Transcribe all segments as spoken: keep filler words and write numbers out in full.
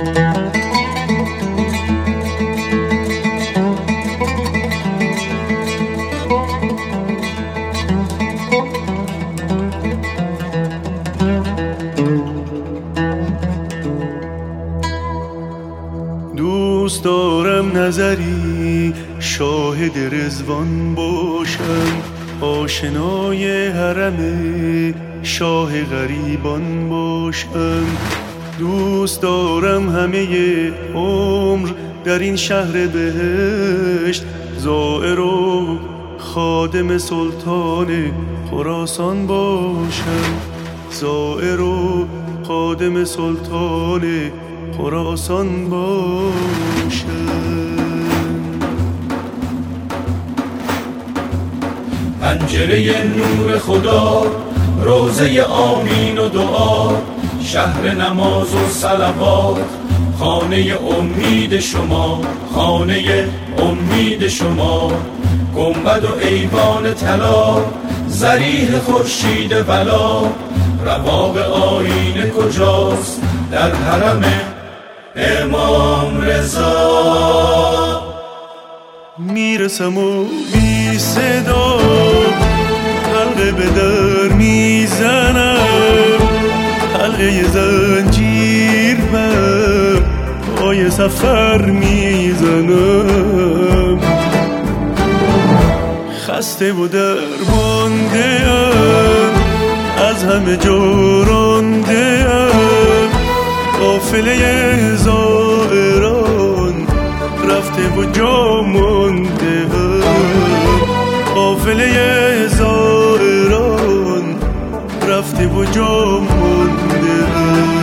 دوست دارم نظری شاهد رضوان باشم، آشنای حرم شاه غریبان باشم. دوست دارم همه عمر در این شهر بهشت زائر و خادم سلطان خراسان باشم، زائر و خادم سلطان خراسان باشم. پنجره نور خدا، روزه آمین و دعا، شهر نماز و صلوات، خانه امید شما، خانه امید شما. گنبد و ایوان طلا، ضریح خورشید ولا، رباب آیینه کجاست در حرم امام رضا. میرسم و بی صدا حلقه به در میزنم، حلقه زنجیر بر پای سفر میزنم. خسته و درمانده ام، از همه جا رانده ام، قافله زائران رفته و جا مانده ام، قافله زائران رفته و جا مانده ام.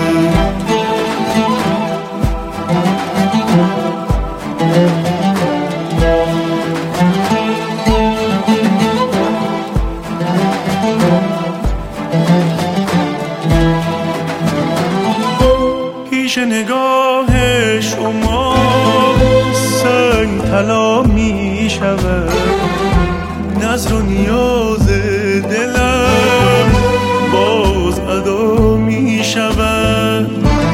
پیش نگاه شما سنگ طلا می شود، نظر و نیاز دلم باز ادا می شود.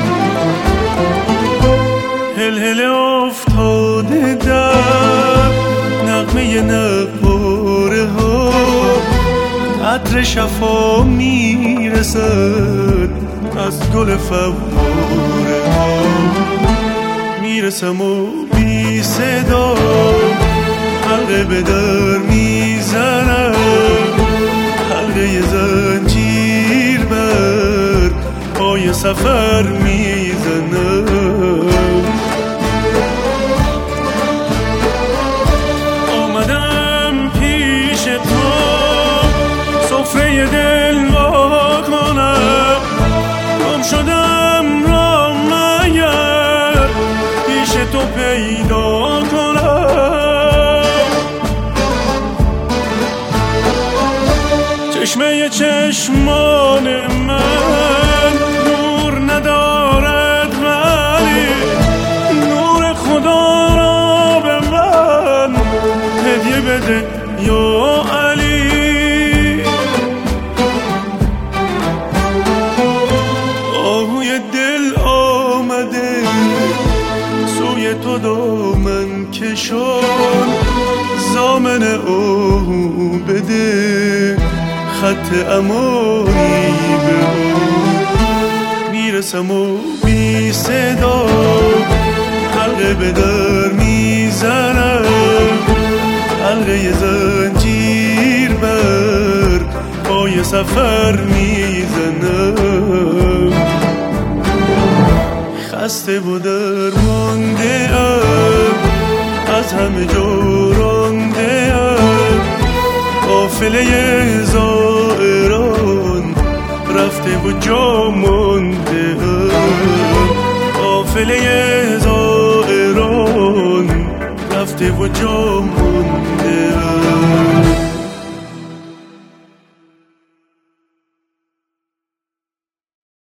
هل هل افتاده در نغمه نقاره ها، عطر شفا می رسد از گل فواره ها. میرسم و بی صدا حلقه به در میزنم، حلقه زنجیر بر پای سفر میزنم. آمدم پیش تو سفره دل وا کنم، گم شدم را مگر پیش تو پیدا کنم. چشمه چشمان من نور ندارد، ولی نور خدا را به من هدیه بده یا علی. آهوی دل آمده سوی تو دامن کشان، زامن آهو بده خط امانی به اون. میرسم و بی صدا حلقه به در میزنم، حلقه زنجیر بر پای سفر میزنم. خسته و درمانده ام، از همه جا رانده ام، قافله زائران رفته و جا مانده ام، قافله زائران رفته و جا